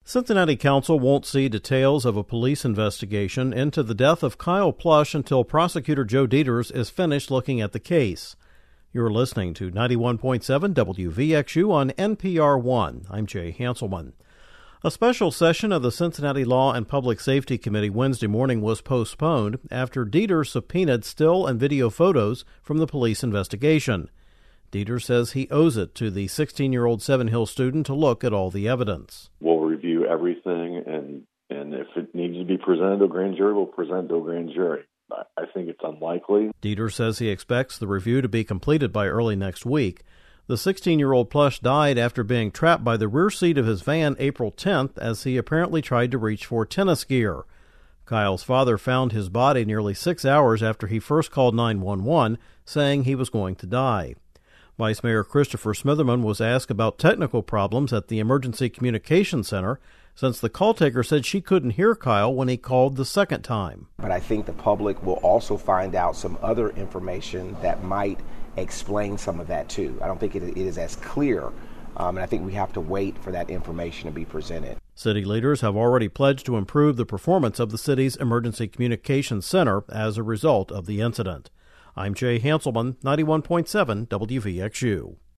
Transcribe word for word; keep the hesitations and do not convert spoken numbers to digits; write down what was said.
Cincinnati Council won't see details of a police investigation into the death of Kyle Plush until prosecutor Joe Deters is finished looking at the case. You're listening to ninety-one point seven W V X U on N P R one. I'm Jay Hanselman. A special session of the Cincinnati Law and Public Safety Committee Wednesday morning was postponed after Deters subpoenaed still and video photos from the police investigation. Deters says he owes it to the sixteen-year-old Seven Hills student to look at all the evidence. We'll review everything, and, and if it needs to be presented to a grand jury, we'll present it to a grand jury. I think it's unlikely. Deters says he expects the review to be completed by early next week. The sixteen-year-old Plush died after being trapped by the rear seat of his van April tenth as he apparently tried to reach for tennis gear. Kyle's father found his body nearly six hours after he first called nine one one, saying he was going to die. Vice Mayor Christopher Smitherman was asked about technical problems at the Emergency Communications Center, since the call taker said she couldn't hear Kyle when he called the second time. But I think the public will also find out some other information that might explain some of that too. I don't think it, it is as clear, um, and I think we have to wait for that information to be presented. City leaders have already pledged to improve the performance of the city's Emergency Communications Center as a result of the incident. I'm Jay Hanselman, ninety-one point seven W V X U.